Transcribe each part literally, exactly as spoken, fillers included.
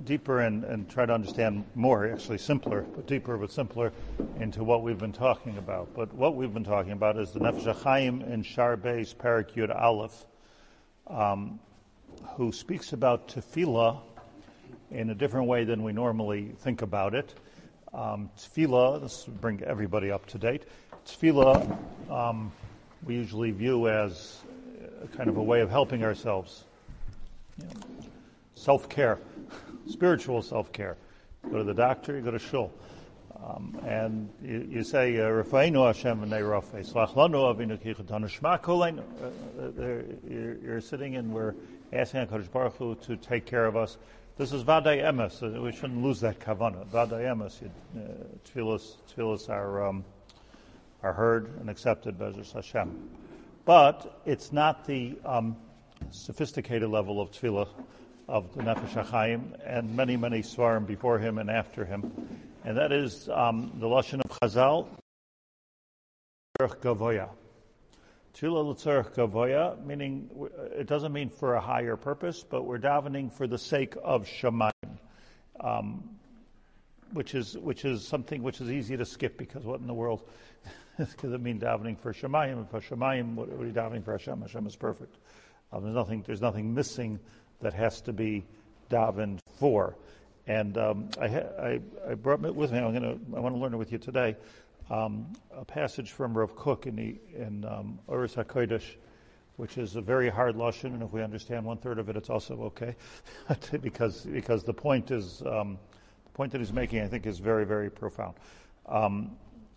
deeper and, and try to understand more, actually simpler, but deeper but simpler, into what we've been talking about. But what we've been talking about is the Nefesh HaChaim in Shar Beis Perek Yud Aleph, um, who speaks about tefillah in a different way than we normally think about it. Um, tefillah, this will bring everybody up to date. Tefillah, um, we usually view as a kind of a way of helping ourselves. You know, self-care, spiritual self-care. You go to the doctor, you go to shul. Um, and you, you say, Rafa'inu Hashem v'nei Rafei, Slach lanu avinu kichutanu shma koleinu. You're sitting and we're asking HaKadosh Baruch Hu to take care of us. This is Vaday Emes. We shouldn't lose that kavanah. Vaday Emes. Tefillas, tefillas are, um, are heard and accepted by Hashem. But it's not the um, sophisticated level of tefillah of the Nefesh HaChaim and many, many svarim before him and after him. And that is um, the Lashon of Chazal, Tzorech Gavoya. Tefillah l'tzorech Gavoya, meaning it doesn't mean for a higher purpose, but we're davening for the sake of Shamayim, um, which is which is something which is easy to skip, because what in the world does it mean davening for Shamayim? For Shamayim, what, what are you davening for Hashem? Hashem is perfect. Um, there's nothing there's nothing missing that has to be davened for. And um, I, I, I brought it with me. I'm gonna I want to learn it with you today. Um, a passage from Rav Kook in the in um, Oros HaKodesh, which is a very hard lashon, and if we understand one third of it, it's also okay, because because the point is um, the point that he's making, I think, is very very profound. Um,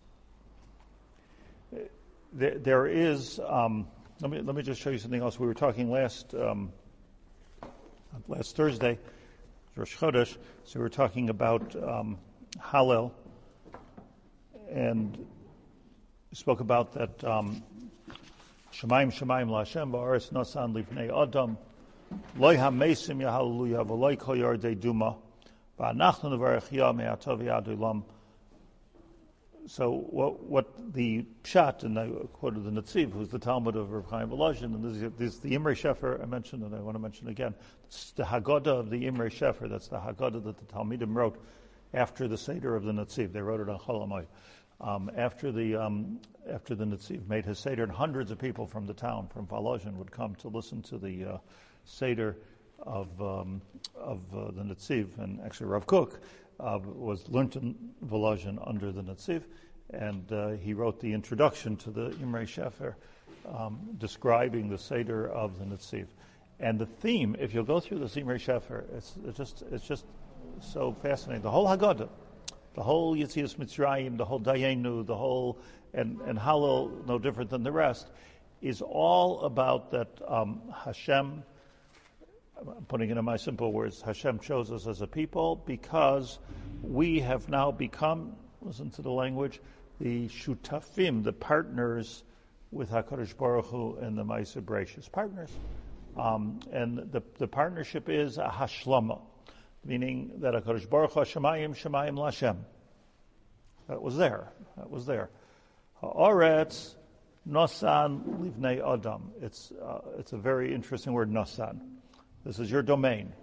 there, there is. Um, let me let me just show you something else. We were talking last um, last Thursday, Rosh Chodesh. So we were talking about um, Hallel. And spoke about that um, Shemaim Shemaim LaHashem Ba'aretz Nasan Livnei Adam Loi HaMesim Yahallelujah V'loi Kol Yardei Duma V'anachnu Nevarech Yah Me'atov V'ad Olam. So what what the Pshat, and I quoted the Netziv, who's the Talmud of Rav Chaim Volozhin, and this is, this is the Imrei Shefer I mentioned, and I want to mention again. It's the Haggadah of the Imrei Shefer. That's the Haggadah that the Talmidim wrote after the Seder of the Netziv. They wrote it on Chol Hamoed. Um, after the um, after the Netziv made his Seder, and hundreds of people from the town, from Volozhin, would come to listen to the uh, Seder of um, of uh, the Netziv. And actually, Rav Kook uh, was learned in Volozhin under the Netziv, and uh, he wrote the introduction to the Imrei Shefer, um, describing the Seder of the Netziv. And the theme, if you'll go through the Imrei Shefer, it's, it's just it's just so fascinating. The whole Haggadah. The whole Yetzias Mitzrayim, the whole Dayenu, the whole, and, and Hallel, no different than the rest, is all about that um, Hashem, I'm putting it in my simple words, Hashem chose us as a people because we have now become, listen to the language, the Shutafim, the partners with HaKadosh Baruch Hu and the Ma'aseh Bereishis, partners. Um, and the, the partnership is a Hashlama, meaning that HaKadosh Baruch Hu, Shemayim, Shemayim LaHashem. That was there. That was there. Ha'aretz, Nosan, Livnei Adam. It's uh, it's a very interesting word, Nosan. This is your domain.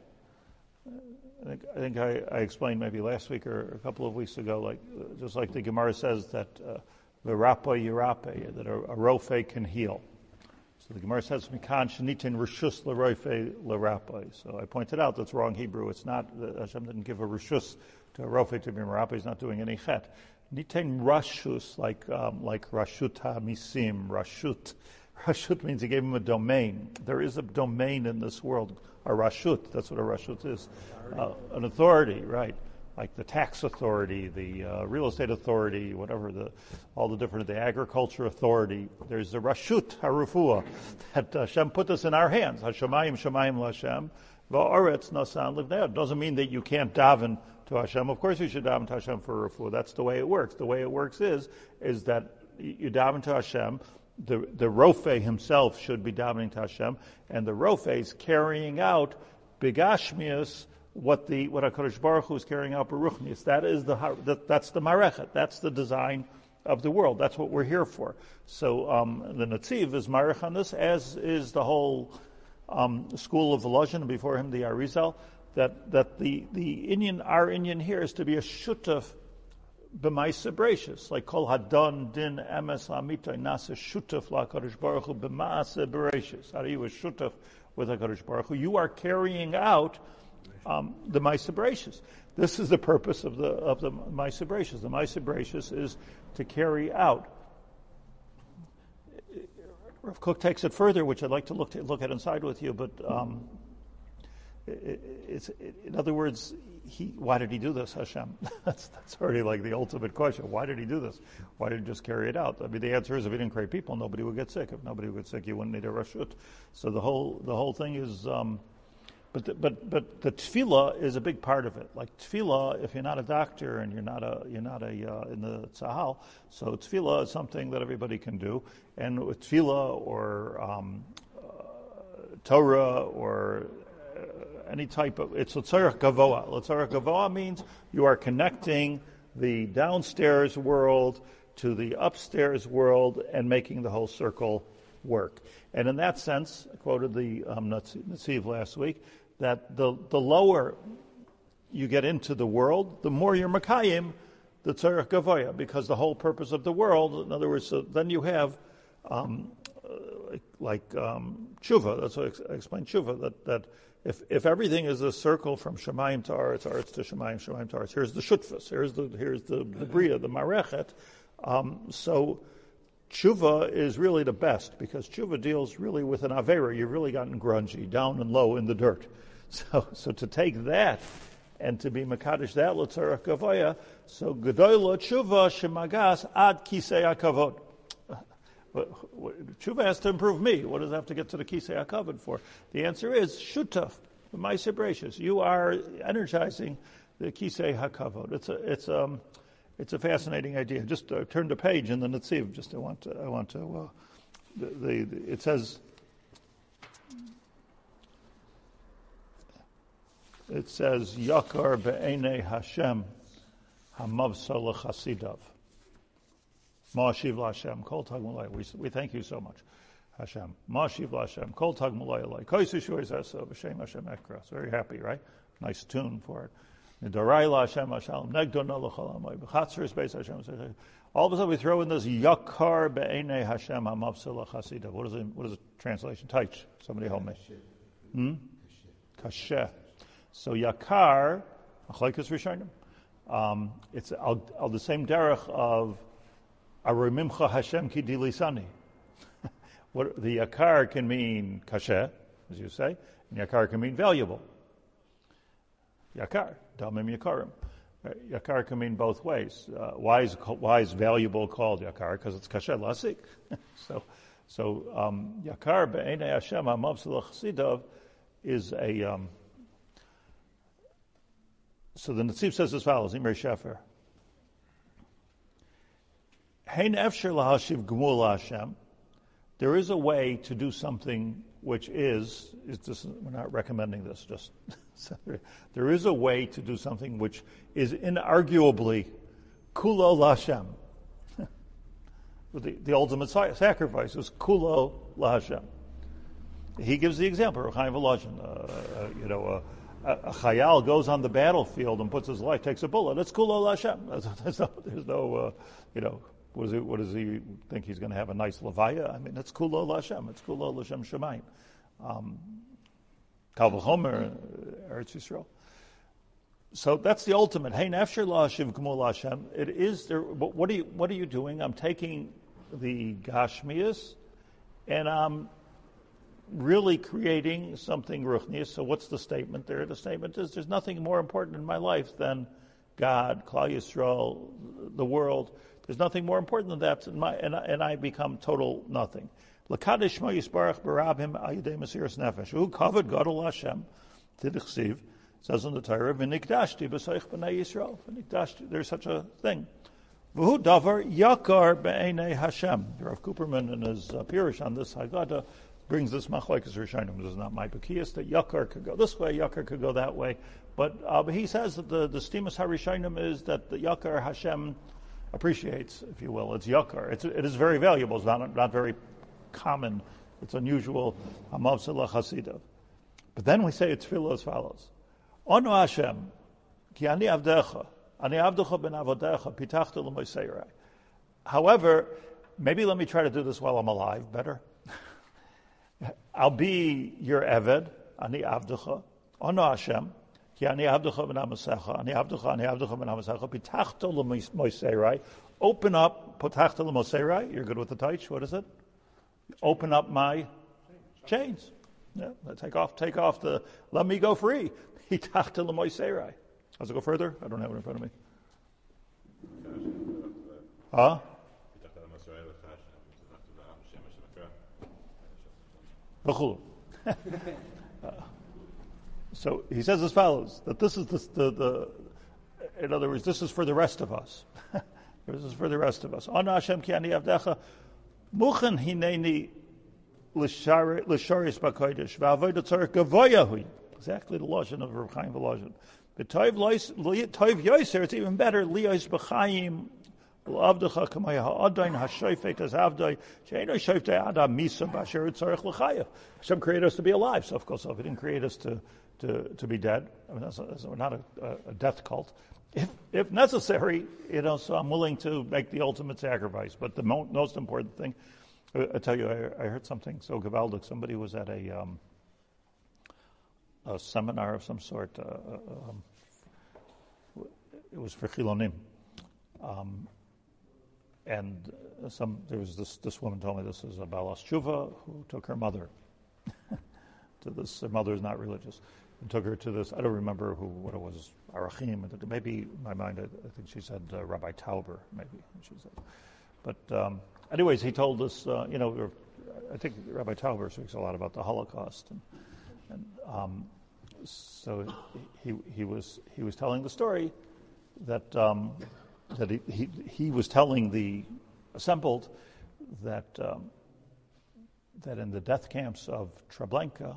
I think I, think I, I explained maybe last week or a couple of weeks ago, like just like the Gemara says that V'rapa Yirape, that a, a rofe can heal. So the Gemara says, "Mikan shenitin rishus l'rofe l'rapai." So I pointed out that's wrong Hebrew. It's not, Hashem didn't give a rishus to a rofe to be merapai. He's not doing any chet. Nitin rashus, like um, like rashut hamisim, rashut. Rashut means he gave him a domain. There is a domain in this world, a rashut. That's what a rashut is, uh, an authority, right? Like the tax authority, the uh, real estate authority, whatever, the all the different, the agriculture authority. There's the Rashut Harufua that Hashem put this in our hands. Hashemayim Shemayim LaHashem, Va'aretz Nasan Livnei. Doesn't mean that you can't daven to Hashem. Of course you should daven to Hashem for Refuah. That's the way it works. The way it works is, is that you daven to Hashem. The, the Rofe himself should be davening to Hashem, and the Rofe is carrying out Bigashmius, what the what HaKadosh Baruch Hu is carrying out Baruchnius. That is the that, that's the Marechet. That's the design of the world. That's what we're here for. So um, the Netziv is Marech on this, as is the whole um, school of Volozhin, and before him the Arizal. that that the the Indian, our Indian here is to be a shutaf b'maisa bereishis, like kol hadon din emes la'amitoy nasa shutaf la'kadosh baruch hu b'maasa bereishis. How are you a shutaf with HaKadosh Baruch Hu? You are carrying out um, the maisa bereishis. This is the purpose of the of the maisa bereishis. The maisa bereishis is to carry out. Rav Kook takes it further, which I'd like to look to, look at inside with you, but um, it, it's it, in other words, he why did he do this, Hashem? that's that's already like the ultimate question. Why did he do this? Why did he just carry it out? I mean, the answer is if he didn't create people, nobody would get sick. If nobody would get sick, you wouldn't need a rashut. So the whole the whole thing is. Um, But the, but but the tefillah is a big part of it. Like tefillah, if you're not a doctor and you're not a you're not a uh, in the tzahal, so tefillah is something that everybody can do. And with tefillah or um, uh, Torah or uh, any type of it's l'tzarech gavoa. L'tzarech gavoa means you are connecting the downstairs world to the upstairs world and making the whole circle work. And in that sense, I quoted the um, Netziv last week, that the, the lower you get into the world, the more you're Makayim, the Tzarech Gavoya, because the whole purpose of the world, in other words, so then you have, um, uh, like um, Tshuva, that's what I explained Tshuva, that, that if, if everything is a circle from Shemayim to Aretz, Aretz to Shemayim, Shemayim to Aretz, here's the Shutfas, here's the, here's the, the Bria, the Marechet, um, so Tshuva is really the best because Tshuva deals really with an Avera. You've really gotten grungy, down and low in the dirt. So so to take that and to be Makadosh that, L'tzarech Gavoya, so Gedoyla Tshuva Shemagas Ad Kisei HaKavod. Tshuva has to improve me. What does it have to get to the Kisei HaKavod for? The answer is Shutaf, Maisa Bereishis. You are energizing the Kisei HaKavod. It's a, it's um. It's a fascinating idea. Just uh, turn the page in the Netziv. Just I want to. I want to. Uh, the, the, the it says. It says Yakar be'enei Hashem hamavsa lechasidav. Ma'ashiv laHashem kol tagmulay. We we thank you so much, Hashem. Ma'ashiv laHashem kol tagmulay alay. Koysu shuis asa v'shem Hashem ekras. Very happy, right? Nice tune for it. All of a sudden we throw in this Yakar be'enei Hashem hamavsa lechasidav. What is it? What is the translation? Taich. Somebody help me. Hmm? Kasheh. So Yakar, Machlekes Rishonim. Um, it's al, al the same derech of Arimimcha Hashem ki dilisani. What the Yakar can mean Kasheh, as you say, and Yakar can mean valuable. Yakar, Damim Yakarim. Right? Yakar can mean both ways. Uh, why is why is valuable called Yakar? Because it's Kasher Lasik. so, so um, Yakar be'enei Hashem hamavsa lechasidav is a. Um, so the Netziv says as follows: Imre Shefer. Hein efsher lahashiv gmul Hashem. There is a way to do something which is, is this, we're not recommending this, just there is a way to do something which is inarguably kulo laHashem. the, the ultimate sacrifice is kulo laHashem. He gives the example, Chaim Volozhin, uh, you know, uh, a, a chayal goes on the battlefield and puts his life, takes a bullet. It's kulo laHashem. There's no, there's no uh, you know, What does, he, what does he think he's going to have a nice levaya? I mean, it's kulo laHashem. It's kulo l'shem shemayim. Kal v'chomer, Eretz Yisrael. So that's the ultimate. Hey, nafsher la'ashiv gmul laHashem. It is there. What are you? What are you doing? I'm taking the gashmias, and I'm really creating something ruchnius. So what's the statement there? The statement is there's nothing more important in my life than God, Klal Yisrael, the world. There's nothing more important than that, and, my, and, and I become total nothing. L'kadesh shmo yisbarach barabim al yedei mesiras nefesh. Who covered Gadol Hashem? Tidichsiv says in the Torah, "V'nikdashti b'soich b'nei Yisrael." V'nikdashti. There's such a thing. V'hu davar yakar be'enei Hashem. Rav Cooperman in his uh, Pirush on this Haggadah brings this machlekes rishonim. This is not my bekiyas, that yakar could go this way, yakar could go that way. But uh, he says that the the stimus harishonim is that the yakar Hashem appreciates, if you will. It's yakar. It's, it is very valuable. It's not not very common. It's unusual. Hamavsa lechasidav. But then we say it's tefillah as follows. Ono Hashem, ki ani avdecha, ani avdecha ben avodecha, pitachta l'moiseirai. However, maybe let me try to do this while I'm alive better. I'll be your Eved, ani avdecha, ono Hashem, ki ani avdecha ben amasecha, ani avdecha, ani avdecha ben amasecha, pitachta l'moiseirai. Open up, potachta l'moiseirai. You're good with the taich. What is it? Open up my chains. Yeah, take off, take off the, let me go free. Hitachta l'moiseirai. Does it go further? I don't have it in front of me. Huh? uh, so he says as follows, that this is the, the, the, in other words, this is for the rest of us. This is for the rest of us. Ana Hashem ki ani avdecha, muchen hineni l'sharis b'kodesh, v'avodah tzarech gavoya hui. Exactly the lashon of Rav Chaim Volozhin. But toiv yoser, it's even better. Liyos b'chaim l'avdecha kamay ha'adayin ha'shoifet as avdai she'eno shoifet adam misa b'asher tzarech l'chayev. Hashem created us to be alive. So of course, so if He didn't create us to to, to be dead, I mean, that's, a, that's a, we're not a, a death cult. If if necessary, you know, so I'm willing to make the ultimate sacrifice. But the mo- most important thing, I, I tell you, I, I heard something so gewaldic. Somebody was at a um, a seminar of some sort. Uh, uh, um, it was for Chilonim, um, and some there was this this woman told me this is a Balas Tshuva who took her mother to this. Her mother is not religious. And took her to this, I don't remember who, what it was, Arachim, maybe in my mind, I, I think she said uh, Rabbi Tauber, maybe, she said. But um, anyways, he told us, uh, you know, I think Rabbi Tauber speaks a lot about the Holocaust. And, and um, so he he was he was telling the story that um, that he, he, he was telling the assembled that um, that in the death camps of Treblinka,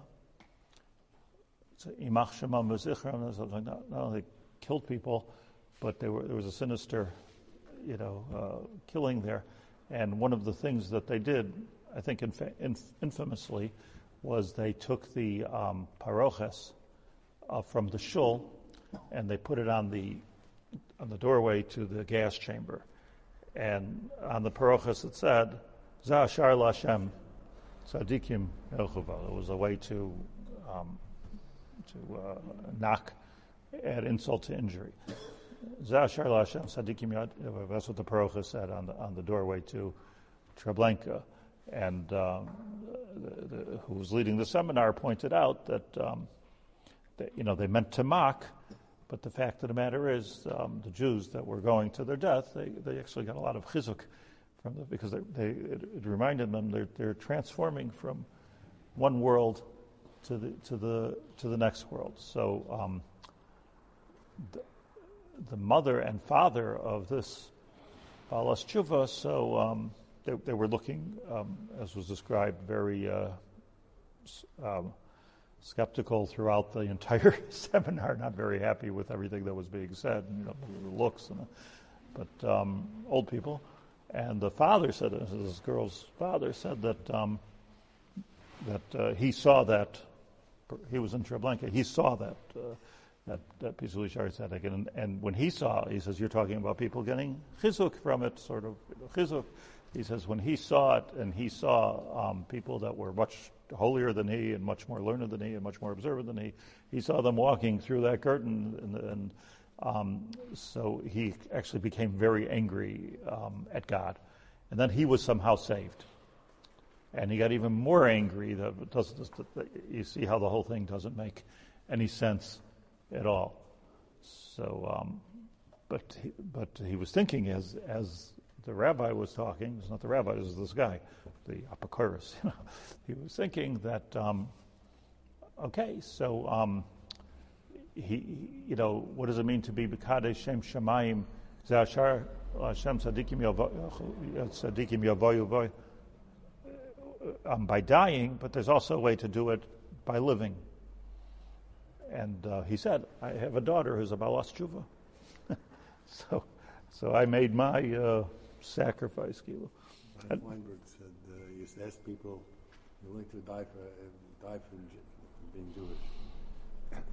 Imach Shema Mezichem, not only killed people, but they were, there was a sinister, you know, uh, killing there. And one of the things that they did, I think inf- inf- infamously, was they took the um, paroches uh, from the shul and they put it on the on the doorway to the gas chamber. And on the paroches it said, Za'ashar Lashem Tzadikim Elchuva. It was a way to um, to uh, knock, add insult to injury. Za'ashar Lashem Tzadikim Yad. That's what the paroches said on the on the doorway to Treblinka. And um, the, the, who was leading the seminar pointed out that, um, that you know they meant to mock, but the fact of the matter is um, the Jews that were going to their death, they, they actually got a lot of chizuk from the, because they, they it, it reminded them they're they're transforming from one world to the to the to the next world. So um, the, the mother and father of this Balas Tshuva, so. Um, They, they were looking, um, as was described, very uh, um, skeptical throughout the entire seminar, not very happy with everything that was being said, you know, the looks, and, but um, old people. And the father said, this girl's father said that um, that uh, he saw that, he was in Treblinka, he saw that uh, that, that piece of Lishar Tzedek, and, and when he saw, he says, you're talking about people getting chizuk from it, sort of chizuk. He says when he saw it, and he saw um, people that were much holier than he, and much more learned than he, and much more observant than he, he saw them walking through that curtain, and, and um, so he actually became very angry um, at God, and then he was somehow saved, and he got even more angry. That it doesn't. That you see how the whole thing doesn't make any sense at all. So, um, but he, but he was thinking as as. The rabbi was talking. It's not the rabbi. This is this guy, the Apokorus. He was thinking that, um, okay, so um, he, you know, what does it mean to be B'kadesh Shem Shemayim Zashar Hashem Tzadikim Yavoyu um, by dying? But there's also a way to do it by living. And uh, he said, I have a daughter who's a Balas Tshuva. so, so I made my. Uh, Sacrifice, Kilo. Weinberg said uh, he used to ask people willing to die for uh, die for being Jewish.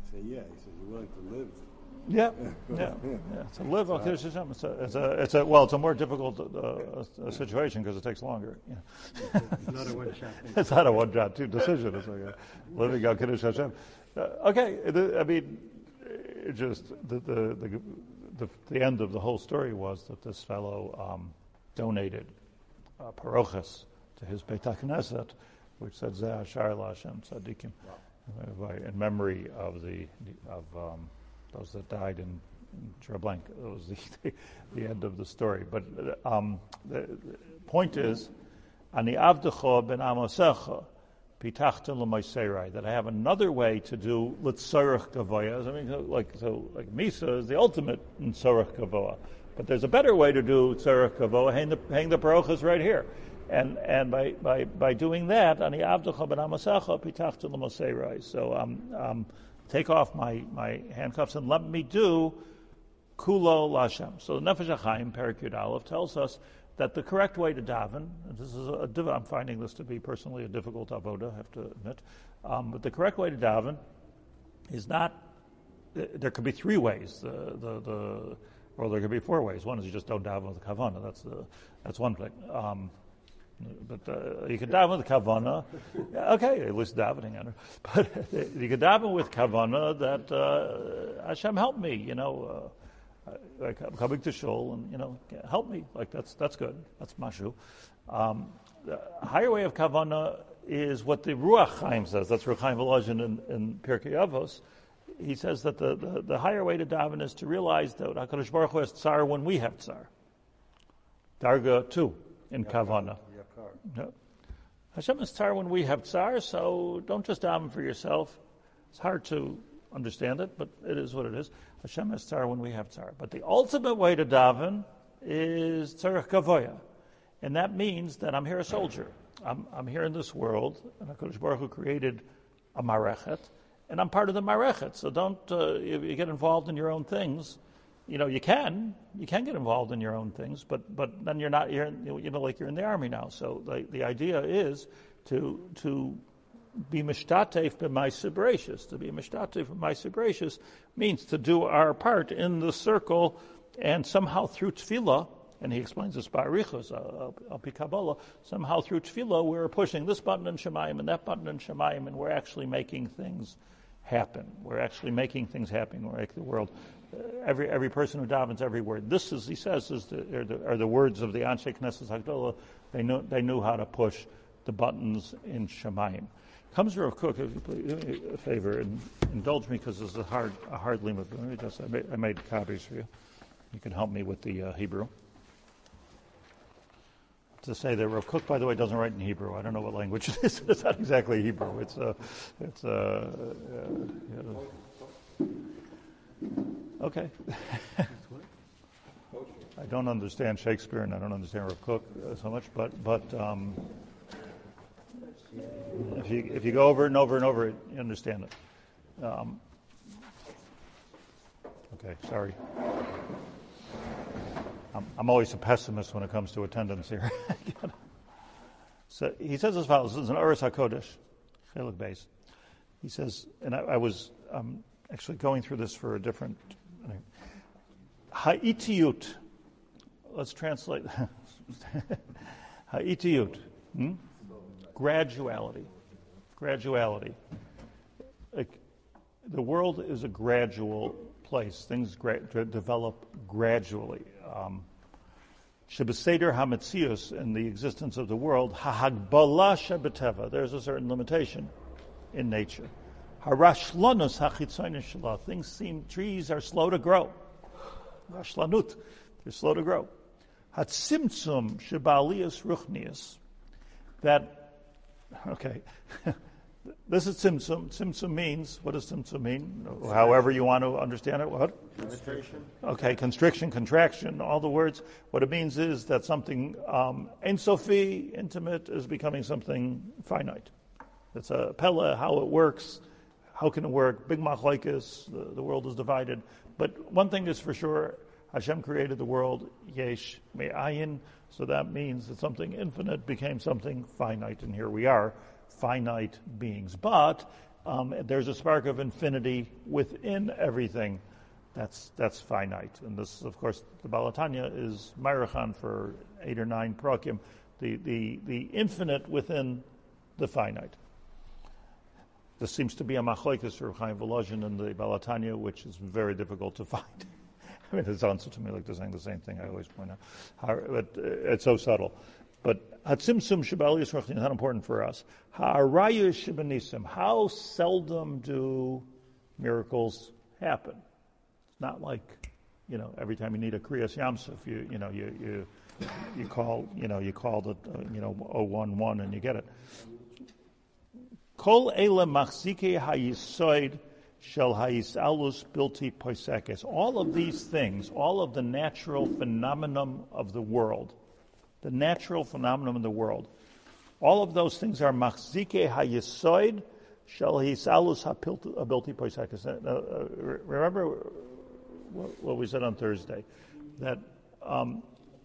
say, yeah. He said, you're willing to live. Yeah, yeah, yeah. So live al Kiddush Hashem. It's a, it's a, it's a, well, it's a more difficult uh, uh, situation because it takes longer. Yeah. It's not a one-shot thing. It's not a one-shot two decision. It's like a living al Kiddush Hashem. Uh, okay, the, I mean, it just the the, the the the end of the whole story was that this fellow um, donated uh, parochas to his Beit HaKnesset, which said Zeh Ashar LaHashem Tzadikim, wow. in memory of the of. Um, those that died in Treblank. It was the, the end of the story. But um, the, the point is, Ani avdecha ben amosecha pitachta l'moiserai, that I have another way to do l'tzorech gavoya. I mean, like so, like Misa is the ultimate in tzorech gavoya, but there's a better way to do tzorech gavoya. Hang the hang the parochas right here, and and by by by doing that, Ani avdecha ben amosecha pitachta l'moiserai. So um um. Take off my, my handcuffs and let me do kulo l'Hashem. So the Nefesh HaChaim, Perek Yud Aleph, tells us that the correct way to daven, and this is a, a I'm finding this to be personally a difficult avoda, I have to admit, um, but the correct way to daven is not, there could be three ways, the, the, the, or there could be four ways. One is you just don't daven with the kavanah, that's, the, that's one thing. Um, But uh, you can daven with kavana, okay, at least davening on it. But you can daven with kavana that uh, Hashem help me, you know, uh, like I'm coming to shul and you know help me, like that's that's good, that's mashu. Um, the higher way of kavana is what the Ruach Chaim says. That's Ruach Chaim Volozhin in, in Pirkei Avos. He says that the, the, the higher way to daven is to realize that HaKadosh Baruch Hu has tsar when we have tsar. Darga two in kavana. No. Hashem is tsar when we have tsar, so don't just daven for yourself. It's hard to understand it, but it is what it is. Hashem is tsar when we have tsar. But the ultimate way to daven is tzarech gavoya. And that means that I'm here a soldier. I'm, I'm here in this world, and HaKadosh Baruch Hu created a marechet, and I'm part of the marechet. So don't, uh, if you get involved in your own things, you know, you can, you can get involved in your own things, but but then you're not, you're, you know, like you're in the army now. So the the idea is to to be mishtatef b'ma'aseh bereishis. To be mishtatef b'ma'aseh bereishis means to do our part in the circle, and somehow through tefillah, and he explains this by Arichos, al pi Kabbalah, somehow through tefillah we're pushing this button in Shemayim and that button in Shemayim, and we're actually making things happen. We're actually making things happen. We're making the world. Uh, every every person who davens every word. This is, he says, is the, are, the, are the words of the Anshe Knesset Hagdolah. They knew they knew how to push the buttons in Shemayim. Comes Rav Kook, if you please, do me a favor and indulge me because this is a hard a hard limit. Let me just I made, I made copies for you. You can help me with the uh, Hebrew. To say that Rav Kook, by the way, doesn't write in Hebrew. I don't know what language it is. It's not exactly Hebrew. It's uh, it's uh, uh, you know. Okay. I don't understand Shakespeare and I don't understand Rav Kook uh, so much, but but um, if you if you go over it and over and over it, you understand it. Um, okay, sorry. I'm, I'm always a pessimist when it comes to attendance here. So he says as follows. This is an Oros HaKodesh, Chelik Beis. He says, and I, I was um, actually going through this for a different. Ha'itiyut. Let's translate. Ha'itiyut. Hmm? Graduality. Graduality. Like, the world is a gradual place. Things gra- develop gradually. Um, Shebeseder hametzius, in the existence of the world, hahagbala shebeteva. There's a certain limitation in nature. Harashlanus hachitzonish shalah. Things seem, trees are slow to grow. Rashlanut, they're slow to grow. Hatzimtzum shebalius ruchnius. That, okay, this is tzimtzum. Tzimtzum means, what does tzimtzum mean? However you want to understand it, what? Constriction. Okay, constriction, contraction, all the words. What it means is that something um, Ein Sofi, intimate, is becoming something finite. It's a pella, how it works, how can it work, big machlokes, the, the world is divided. But one thing is for sure, Hashem created the world, yesh me'ayin, so that means that something infinite became something finite, and here we are, finite beings. But um, there's a spark of infinity within everything that's that's finite. And this, of course, the Balatanya is Mairachan for eight or nine prakim, the, the, the infinite within the finite. This seems to be a machlokes for Chaim Volozhin in the Balatanya, which is very difficult to find. I mean, it sounds to me like they're saying the same thing. I always point out, how, but uh, it's so subtle. But hatzimtzum shebal yisrach is not important for us. Ha'araya shebenisim. How seldom do miracles happen? It's not like, you know, every time you need a kriyas yamsuf, you you know you you you call you know you call the uh, you know oh one one and you get it. Kol ele machzike hayisoid shel hayisalus bilti poisekes. All of these things, all of the natural phenomenon of the world, the natural phenomenon of the world, all of those things are machzike hayisoid shel hayisalus bilti poisekes. Remember what we said on Thursday, that um,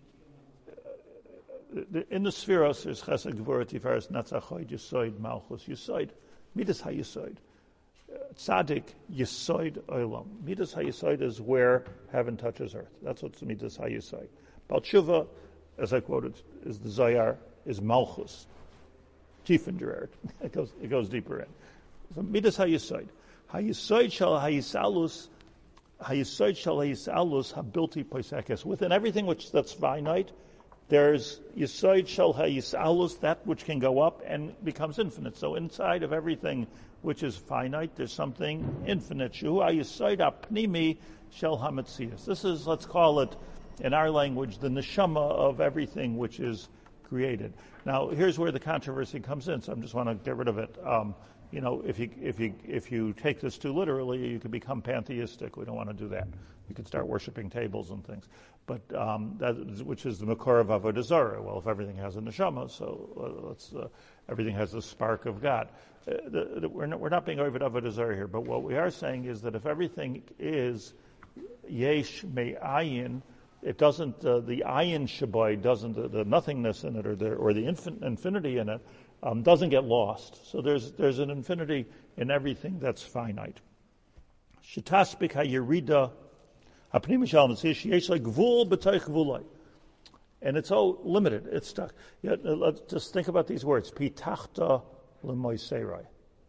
in the spheros there's chesed, gvura, tiferes, netzach, hod, yisoid, malchus, yisoid, midas hayisoid, tzaddik, yisoid, olam. Midas hayisoid is where heaven touches earth. That's what's midas hayisoid. Bal tshuva, as I quoted, is the Zayar, is malchus, tiefengerert. It goes, it goes deeper in. So midas hayisoid, hayisoid shall hayisalus. Hayisoid shal hayisalus habilti poisekes. Within everything which that's finite, there's yisoid shal hayisalus, that which can go up and becomes infinite. So inside of everything which is finite, there's something infinite. Shu hayisoid apnimi shel hametzias. This is, let's call it, in our language, the neshama of everything which is created. Now, here's where the controversy comes in. So I just want to get rid of it. Um, You know, if you if you if you take this too literally, you could become pantheistic. We don't want to do that. You could start worshiping tables and things, but um, that is, which is the makor of avodah zarah. Well, if everything has a neshama, so uh, let's uh, everything has the spark of God. Uh, the, the, we're not we're not being over avodah zarah here, but what we are saying is that if everything is yesh me'ayin, it doesn't uh, the ayin shabai doesn't the, the nothingness in it or the or the infin, infinity in it. Um, doesn't get lost. So there's there's an infinity in everything that's finite. Shitaspik hayirida hapnim shal mitzias yesh like gvul b'toich gvulai, and it's so limited. It's stuck. Yet, uh, let's just think about these words: pitachta l'moiserai.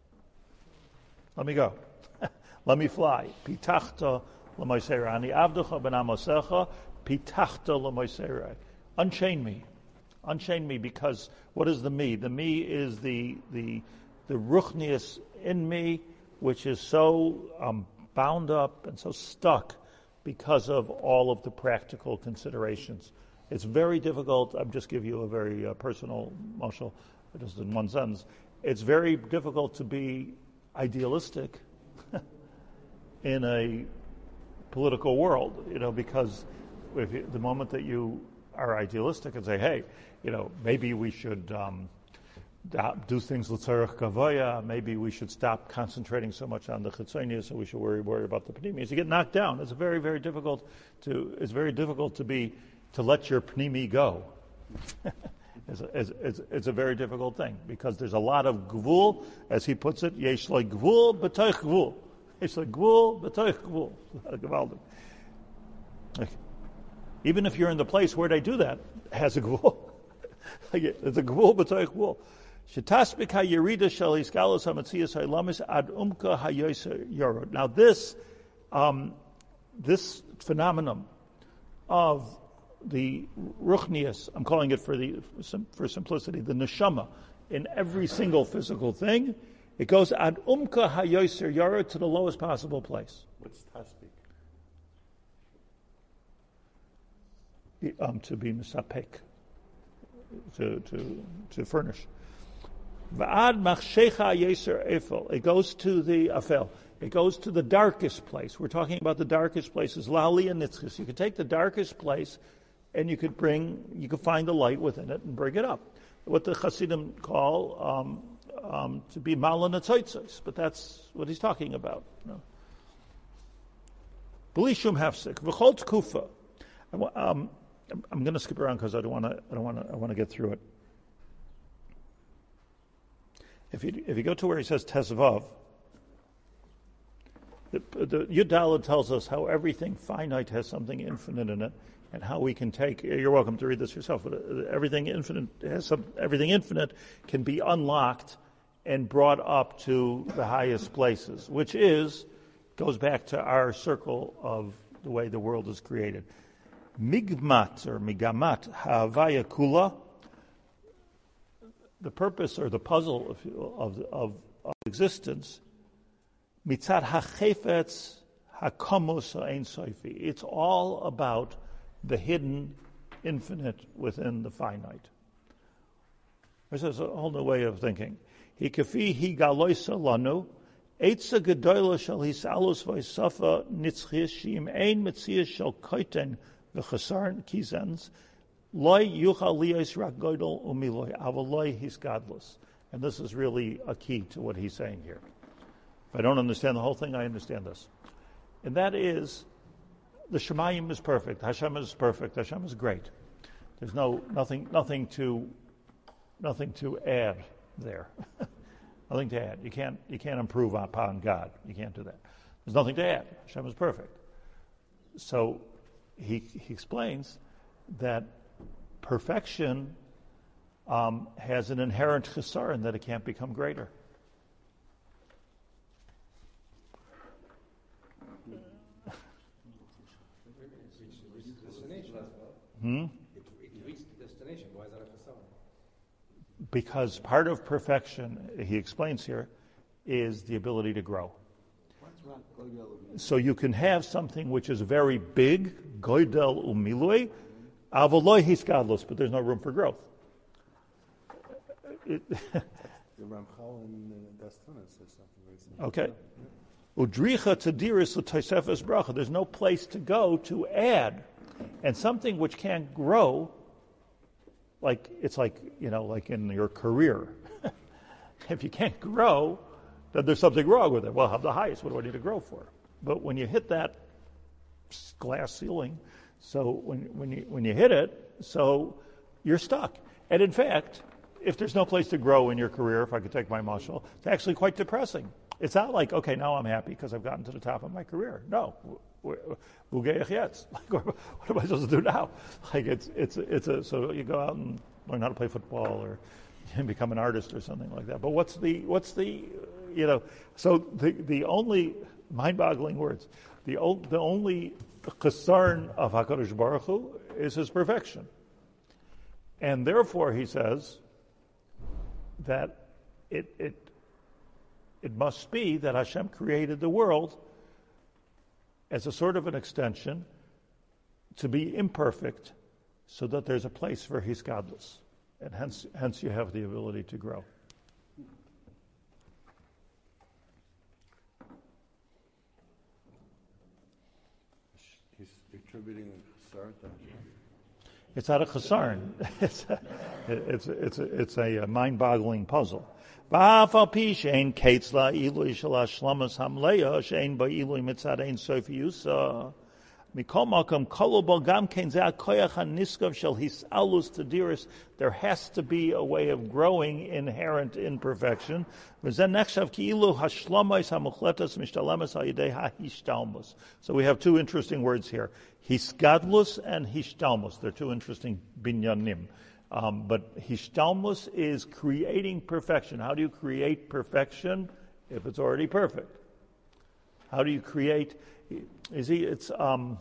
Let me go. Let me fly. Pitachta l'moiserai. Ani avducha ben amosecha pitachta l'moiserai. Unchain me. Unchain me, because what is the me? The me is the the the ruchnius in me, which is so um, bound up and so stuck because of all of the practical considerations. It's very difficult. I'll just give you a very uh, personal mashal, just in one sentence. It's very difficult to be idealistic in a political world, you know, because if you, the moment that you are idealistic and say, hey, you know, maybe we should um, do things l'tzarech kavaya, maybe we should stop concentrating so much on the chitzonius, so we should worry, worry about the pnimius. You get knocked down. It's very, very difficult to, it's very difficult to be, to let your pnimi go. it's, a, it's, it's, it's a very difficult thing, because there's a lot of gvul, as he puts it, yesh like gvul b'toich gvul. Yesh like gvul b'toich gvul. Gewaldig. Even if you're in the place where they do that, it has a gvul. It's a gvul b'toich gvul. Shetaspik hayirida shel iskalos hametzias haylamis ad umka hayoser yorod. Now this, um, this phenomenon of the ruchnius, I'm calling it for the for simplicity, the neshama in every single physical thing, it goes ad umka hayoser yorod, to the lowest possible place. What's taspik? Um, to be misapek, to to to furnish. Va'ad machshecha yeser efel. It goes to the afel. It goes to the darkest place. We're talking about the darkest places. Lali and nitzchis. You could take the darkest place, and you could bring, you could find the light within it and bring it up. What the Hasidim call um, um, to be malan atzotzos, but that's what he's talking about. B'li hefsek v'chol tkufa. Um, I'm going to skip around because I don't want to. I don't want to. I want to get through it. If you if you go to where he says tesvav, The, the Yud Daled tells us how everything finite has something infinite in it, and how we can take. You're welcome to read this yourself. But everything infinite has some. Everything infinite can be unlocked and brought up to the highest places, which is goes back to our circle of the way the world is created. Migmat or migamat ha'avaya kula. The purpose or the puzzle of of, of, of existence. Mitzad hachefetz hakomos ha'ein sofi. It's all about the hidden infinite within the finite. This is a whole new way of thinking. Hikafi hi galoisa lanu, eitza gedoyla shel hisalus v'yisafa nitzchis shim ein metzias shel koiten v'chasarn kizens, loy yuchal liyos rak godol umiloy, avaloy he's godless. And this is really a key to what he's saying here. If I don't understand the whole thing, I understand this. And that is, the Shemayim is perfect. Hashem is perfect. Hashem is great. There's no nothing nothing to nothing to add there. Nothing to add. You can't you can't improve upon God. You can't do that. There's nothing to add. Hashem is perfect. So he he explains that perfection um, has an inherent chesaron that it can't become greater. Hmm? It, it reached the destination. Why is that a facade? Because part of perfection, he explains here, is the ability to grow. So you can have something which is very big, goydel umilui, avaloi hiskadlos, but there's no room for growth. It, The Ramchal in uh, Dastana says something very similar. okay. Udricha tadiris l'toisefes bracha. There's no place to go to add. And something which can't grow, like it's like, you know, like in your career. If you can't grow, then there's something wrong with it. Well, have the highest. What do I need to grow for? But when you hit that glass ceiling, so when when you when you hit it, so you're stuck. And in fact, if there's no place to grow in your career, if I could take my mashal, it's actually quite depressing. It's not like, okay, now I'm happy because I've gotten to the top of my career. No. Like, what am I supposed to do now? Like it's it's it's a so you go out and learn how to play football or you become an artist or something like that. But what's the what's the you know? So the the only mind-boggling words. The the only chesarn of Hakadosh Baruch Hu is His perfection, and therefore he says that it it it must be that Hashem created the world as a sort of an extension to be imperfect so that there's a place for His godless. And hence hence you have the ability to grow. He's attributing a chesar to Hashem. It's not a chesarn. It's a, it's a, it's a, it's a, a mind-boggling puzzle. V'afal pi she'ein kates la'ilui shel hashlamas hamleya she'ein ba'ilui mitzad ein sof yusa. Mikol makom kol bo gam kein zeh ha'koyach haniskav shel hisalus tadiris. There has to be a way of growing inherent imperfection. V'zen nechshav ki'ilu hashlamais hamuchletas mishtalemas ha'yidei ha'hishtalmus. So we have two interesting words here. Hisgadlus and hishtalmus. They're two interesting binyanim. Um, but hishtalmus is creating perfection. How do you create perfection if it's already perfect? How do you create? Is he? It's um.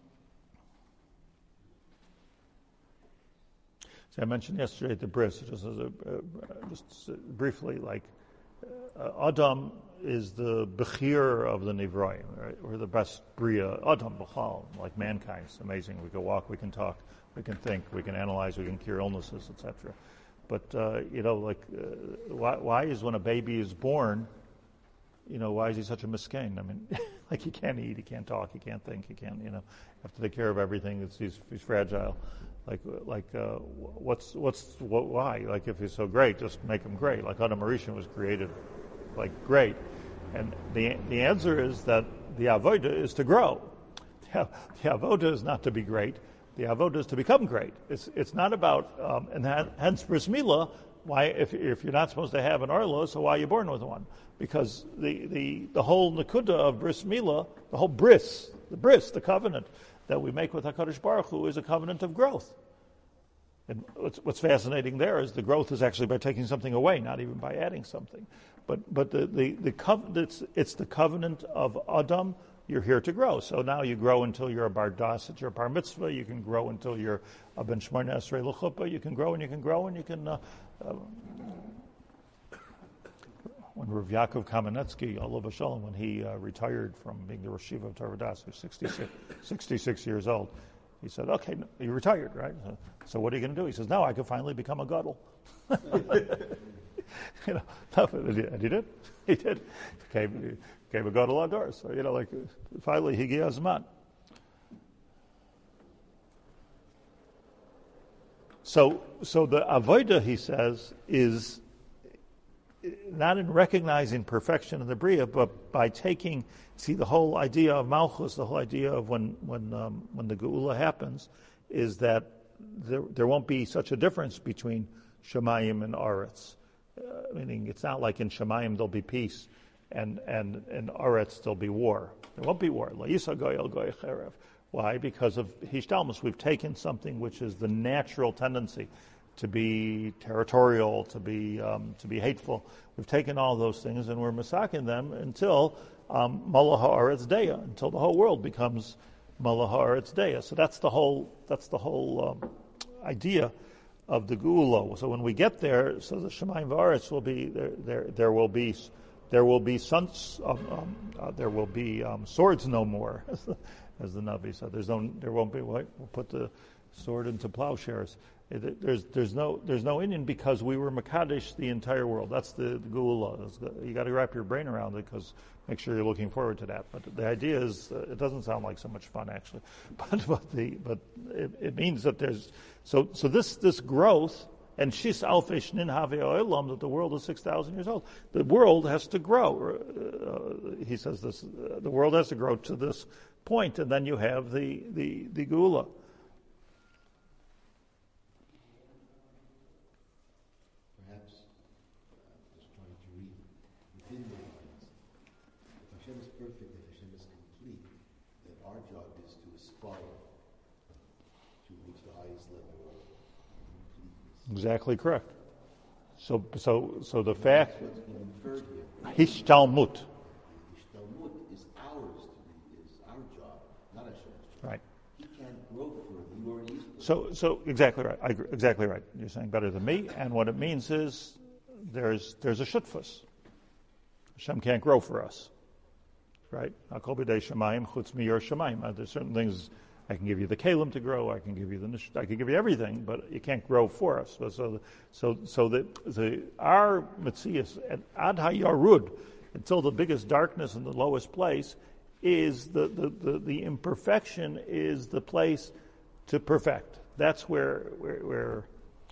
So I mentioned yesterday at the bris, just as a, uh, just briefly, like uh, Adam is the bechir of the nivraim, right? We're the best bria. Adam b'chal, like mankind. It's amazing. We can walk, we can talk. We can think, we can analyze, we can cure illnesses, et cetera. But, uh, you know, like, uh, why, why is when a baby is born, you know, why is he such a miskin? I mean, like he can't eat, he can't talk, he can't think, he can't, you know, have to take care of everything. It's, he's, he's fragile. Like, like, uh, what's, what's, what, why? Like, if he's so great, just make him great. Like Adam Arishan was created, like, great. And the the answer is that the avoda is to grow. The, the avoda is not to be great. The avodah is to become great. It's it's not about, um, and that, hence bris milah Why, if if you're not supposed to have an Arlo, so why are you born with one? Because the the, the whole Nakuda of Bris Milah, the whole bris, the bris, the covenant that we make with HaKadosh Baruch Hu is a covenant of growth. And what's, what's fascinating there is the growth is actually by taking something away, not even by adding something. But but the the, the covenant, it's, it's the covenant of Adam. You're here to grow. So now you grow until you're a bar das at your bar mitzvah. You can grow until you're a ben shmona esrei l'chuppah. You can grow and you can grow and you can. Uh, uh, when Rav Yaakov Kamenetsky, Allah v'shalom, when he uh, retired from being the Rosh Yeshiva of Torah Das, he was sixty-six, sixty-six years old, he said, okay, you retired, right? So, so what are you going to do? He says, now I can finally become a gadol. You know, and he did. He did. Became, became a gadol ador. So, you know, like, finally, higi hazman. So, so the avodah, he says, is not in recognizing perfection in the Bria, but by taking, see, the whole idea of Malchus, the whole idea of when when um, when the Geula happens, is that there, there won't be such a difference between Shemayim and Aretz. Uh, meaning, it's not like in Shemayim there'll be peace, and and in Aretz there'll be war. There won't be war. La'isa goyel goy cherev. Why? Because of Hishtalmus. We've taken something which is the natural tendency to be territorial, to be um, to be hateful. We've taken all those things and we're masaking them until um, Malach ha'aretz deya, until the whole world becomes Malach ha'aretz deya. So that's the whole that's the whole um, idea of the Geula. So when we get there, so the Shemayim v'aretz will be there. There, there will be there will be sons. Um, um, uh, there will be um, swords no more, as the, as the Navi said. There's no. There won't be. We'll put the sword into plowshares. There's there's no there's no Indian because we were Makadish the entire world. That's the, the Geula. You got to wrap your brain around it because make sure you're looking forward to that. But the idea is uh, it doesn't sound like so much fun actually, but but the but it, it means that there's so so this this growth and shis alfei shnin have olam, that the world is six thousand years old. The world has to grow. Uh, he says this. Uh, the world has to grow to this point, and then you have the the the Geula. Perfect, if Hashem is complete, then our job is to aspire to reach the highest level of completeness. Exactly correct. So, so, so the fact, What's being inferred here? Hishtalmut. Hishtalmut is ours to be, is our job, not Hashem's job. Right. He can't grow further. He already is. So, so exactly right. I agree, exactly right. You're saying better than me. And what it means is there's there's a shutfus. Hashem can't grow for us. Right? Hakol b'dei shemayim chutz miyor shemayim. There's certain things I can give you the kalim to grow. I can give you the I can give you everything, but you can't grow for us. So, so, so, so the the our mitzias at ad hayarud, until the biggest darkness in the lowest place, is the the, the the imperfection is the place to perfect. That's where where where.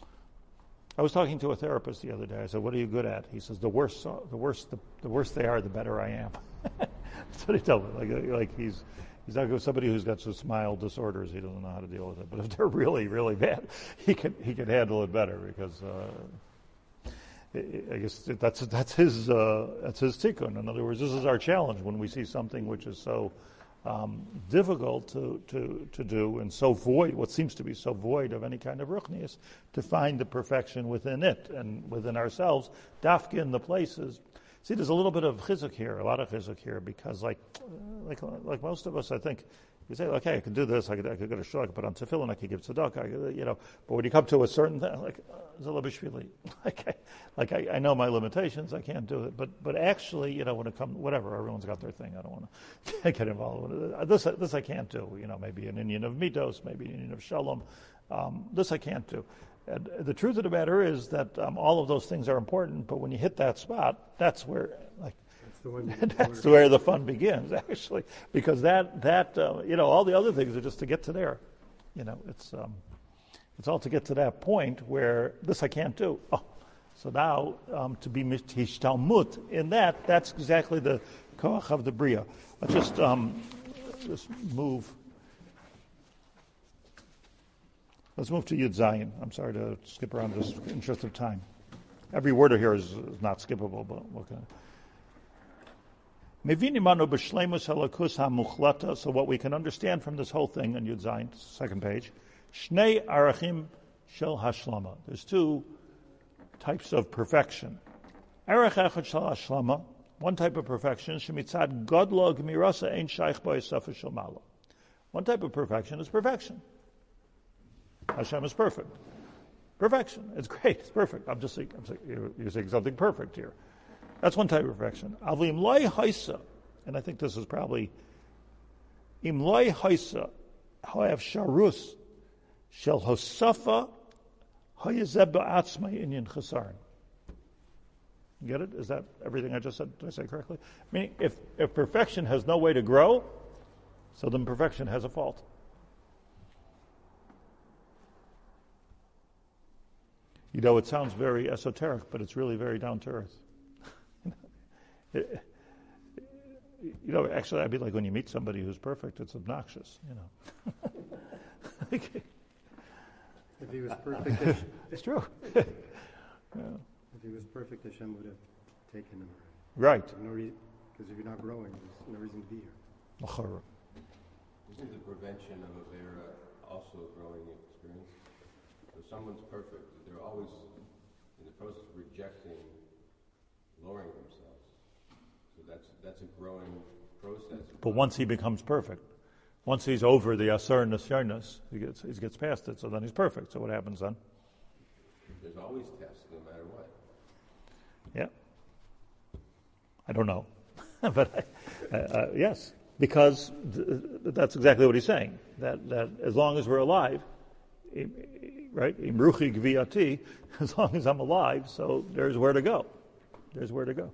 I was talking to a therapist the other day. I said, "What are you good at?" He says, "The worse the worse the, the worse they are, the better I am." That's what he told me. Like, like he's he's not good. Somebody who's got some smile disorders, he doesn't know how to deal with it. But if they're really, really bad, he can he can handle it better because uh, I guess that's that's his uh, that's his tikkun. In other words, this is our challenge when we see something which is so um, difficult to, to to do and so void, what seems to be so void of any kind of ruchnius, to find the perfection within it and within ourselves. Dafka in the places. See, there's a little bit of chizuk here, a lot of chizuk here, because like, like, like most of us, I think, you say, okay, I can do this, I could, I could go to shul, I could put on tefillin, I could give tzedakah, I could, you know. But when you come to a certain thing, like, zalabishvili, like, I, like I, I know my limitations, I can't do it. But, but actually, you know, when it comes, whatever, everyone's got their thing. I don't want to get involved with it. This, this I can't do. You know, maybe an Indian of mitos, maybe an Indian of shalom. Um, this I can't do. And the truth of the matter is that um, all of those things are important, but when you hit that spot, that's where, like, That's the one. that's where the fun begins, actually, because that that uh, you know all the other things are just to get to there. You know, it's um, it's all to get to that point where this I can't do. Oh, so now um, to be mishtalmut in that, that's exactly the koach of the bria. Let's just um, just move. Let's move to Yud Zayin. I'm sorry to skip around just in the interest of time. every word here is, is not skippable, but what can I... So what we can understand from this whole thing on Yud Zayin, second page, Shnei Arachim Shel Hashlama. There's two types of perfection. Arach Echad Shel Hashlama, one type of perfection, Shemitzad Godlo Gmirasa Ein Shaykh Bo Yisafa Shel Mala. One type of perfection is perfection. Hashem is perfect. Perfection. It's great. It's perfect. I'm just saying, I'm saying you're, you're saying something perfect here. That's one type of perfection. Avlim loy haisa, and I think this is probably im loy haisa, hoav sharus shel hosafa hayazeb ba'atzmai inyan chasarin. Get it? Is that everything I just said? Did I say it correctly? Meaning, if if perfection has no way to grow, so then perfection has a fault. You know, it sounds very esoteric, but it's really very down to earth. It, you know, actually, I'd be like when you meet somebody who's perfect, it's obnoxious, you know. If he was perfect, Hashem, It's true. Yeah. if he was perfect, Hashem would have taken him. Right. No reason, because if you're not growing, there's no reason to be here. Isn't the prevention of Avera also a growing experience? So someone's perfect, they're always in the process of rejecting, lowering themselves. So that's that's a growing process. But once he becomes perfect, once he's over the asar nisyanis, he gets he gets past it. So then he's perfect. So what happens then? There's always tests, no matter what. Yeah. I don't know, but I, uh, uh, yes, because th- that's exactly what he's saying. That that as long as we're alive, right? Imruchi gviati. As long as I'm alive, so there's where to go. There's where to go.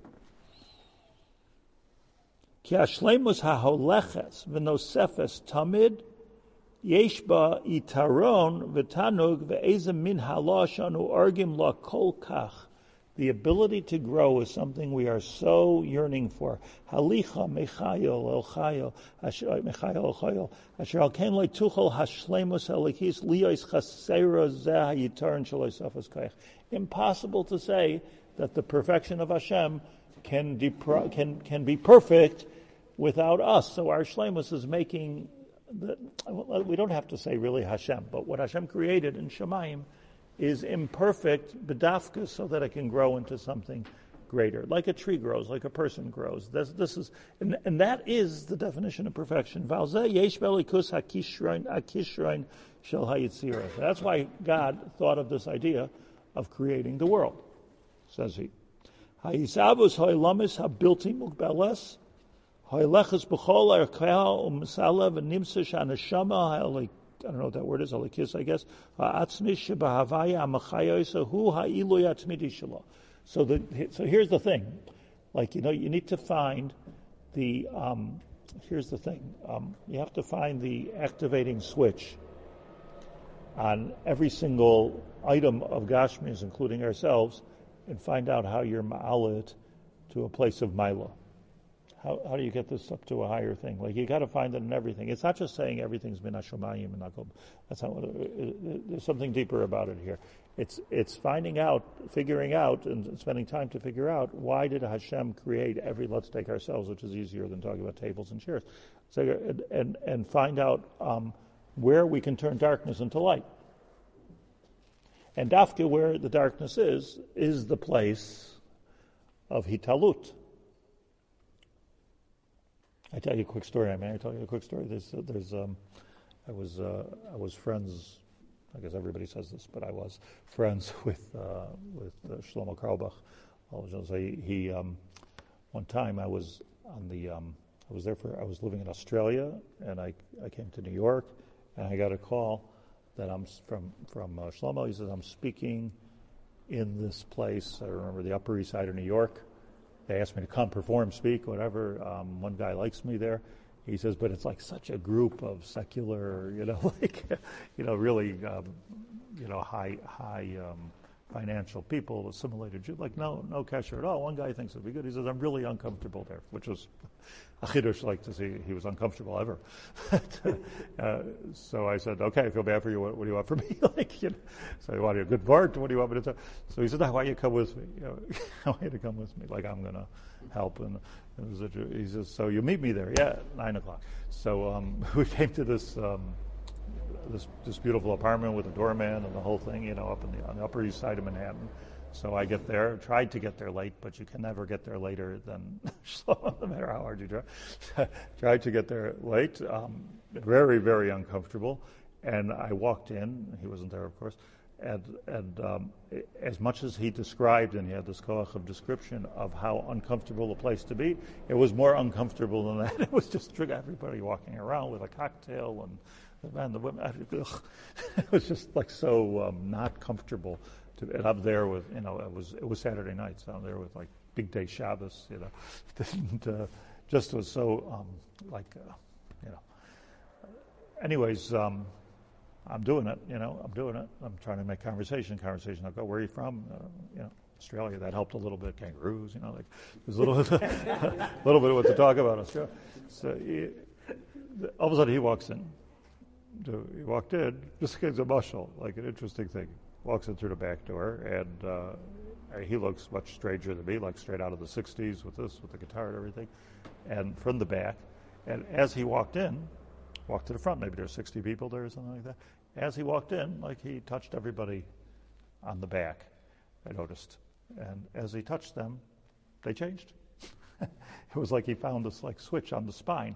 Ki hashleimus haholeches v'nosefes tamid yesh ba itaron v'tanug ve'ezem min hala shanu argim la kol kach. The ability to grow is something we are so yearning for. Halicha mechayil el chayil mechayil el chayil asher al ken lo tuchol hashleimus halikis liyos chasera zeh yitaron shaloi safas kayach. Impossible to say that the perfection of Hashem can depro- can can be perfect without us. So our shleimus is making the, we don't have to say really Hashem, but what Hashem created in Shemayim is imperfect bedafka so that it can grow into something greater, like a tree grows, like a person grows. This, this is, and, and that is the definition of perfection. That's why God thought of this idea of creating the world, says he. I don't know what that word is, alikis, I guess. So the so here's the thing. Like, you know, you need to find the, um, here's the thing. Um, you have to find the activating switch on every single item of Gashmis, including ourselves, and find out how you're ma'alit to a place of Mila. How how do you get this up to a higher thing? Like, you got to find it in everything. It's not just saying everything's min hashomayim and nakom. That's not what. It, there's something deeper about it here. It's it's finding out, figuring out, and spending time to figure out why did Hashem create every. Let's take ourselves, which is easier than talking about tables and chairs. So and and, and find out um, where we can turn darkness into light. And dafka, where the darkness is, is the place of hitalut. I tell you a quick story. I mean, I tell you a quick story. There's, uh, there's, um, I was, uh, I was friends. I guess everybody says this, but I was friends with uh, with uh, Shlomo Karlbach. So he, he um, one time I was on the, um, I was there for, I was living in Australia, and I, I came to New York, and I got a call that I'm from from uh, Shlomo. He says, I'm speaking in this place. I remember the Upper East Side of New York. They asked me to come perform, speak, whatever. Um, one guy likes me there. He says, but it's like such a group of secular, you know, like, you know, really, um, you know, high, high, um, financial people, assimilated Jew. Like, no, no kasher at all. One guy thinks it'd be good. He says, I'm really uncomfortable there, which was a chiddush, like to see he was uncomfortable ever. uh, so I said, okay, I feel bad for you. What, what do you want from me? like, you know, so you want a good part? What do you want me to do? So he said, oh, why don't you come with me? You know, I want you to come with me. Like, I'm going to help. And it was a, he says, so you meet me there? Yeah, nine o'clock. So um, we came to this. Um, This, this beautiful apartment with a doorman and the whole thing, you know, up in the, on the Upper East Side of Manhattan. So I get there, tried to get there late, but you can never get there later than, no matter how hard you try. Tried to get there late, um, very, very uncomfortable. And I walked in, he wasn't there, of course, and, and um, as much as he described, and he had this koach of description of how uncomfortable the place to be, it was more uncomfortable than that. It was just everybody walking around with a cocktail and and the women, ugh, it was just like so um, not comfortable. To, and I'm there with, you know, it was it was Saturday night, so I'm there with like big day Shabbos, you know. Didn't uh, just was so um, like, uh, you know. Anyways, um, I'm doing it, you know. I'm doing it. I'm trying to make conversation. Conversation. I go, where are you from? Uh, you know, Australia. That helped a little bit. Kangaroos, you know, like there's a little bit, a little bit of what to talk about Australia. So he, all of a sudden he walks in. He walked in, just as a mushal, like an interesting thing. Walks in through the back door, and uh, he looks much stranger than me, like straight out of the sixties with this, with the guitar and everything, and from the back. And as he walked in, walked to the front, maybe there's sixty people there or something like that. As he walked in, like he touched everybody on the back, I noticed. And as he touched them, they changed. It was like he found this like switch on the spine.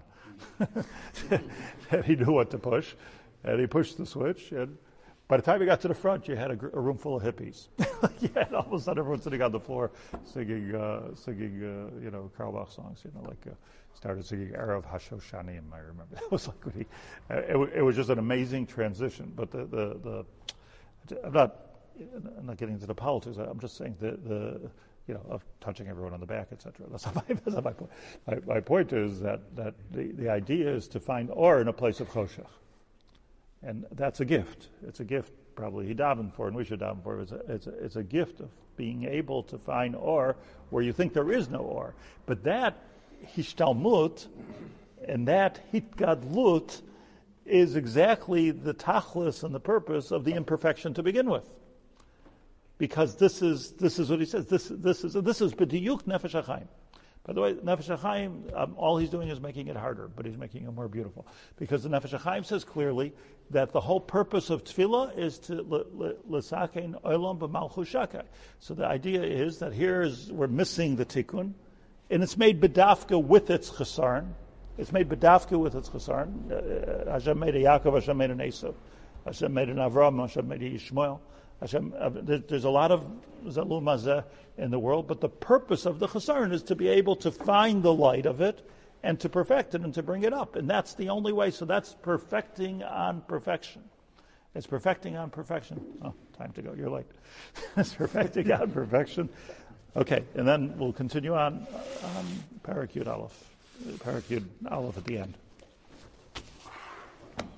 And he knew what to push, and he pushed the switch. And by the time he got to the front, you had a, gr- a room full of hippies. You had all of a sudden everyone sitting on the floor singing, uh, singing, uh, you know, Karl Bach songs. You know, like uh, started singing Erev Hashoshanim. I remember it was like when he, uh, it, w- it was just an amazing transition. But the the, the I'm not I'm not getting into the politics. I'm just saying the the. You know, of touching everyone on the back, et cetera. That's not my, that's not my point. My, my point is that, that the, the idea is to find or in a place of choshech. And that's a gift. It's a gift probably he davened for, and we should daven for. It's a, it's a, it's a gift of being able to find or where you think there is no or. But that hishtalmut and that hitgadlut is exactly the tachlis and the purpose of the imperfection to begin with. Because this is this is what he says. This this is this is b'diyuk nefesh hachaim. By the way, nefesh hachaim, um, all he's doing is making it harder, but he's making it more beautiful. Because the nefesh hachaim says clearly that the whole purpose of tefillah is to l'sakein olam b'malchus shakai. So the idea is that here is we're missing the tikkun, and it's made bedafka with its chesarn. It's made bedafka with its chesarn. Uh, Hashem made a Yaakov, Hashem made an Esav, Hashem made an Avram, Hashem made a Yishmael. Hashem, uh, there's a lot of zalul mazeh in the world, but the purpose of the chesarn is to be able to find the light of it and to perfect it and to bring it up. And that's the only way. So that's perfecting on perfection. It's perfecting on perfection. Oh, time to go. You're late. It's perfecting on perfection. Okay, and then we'll continue on on Parakut Aleph. Parakut Aleph at the end.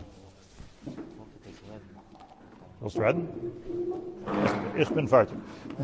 Willst du reden? Ich bin fertig.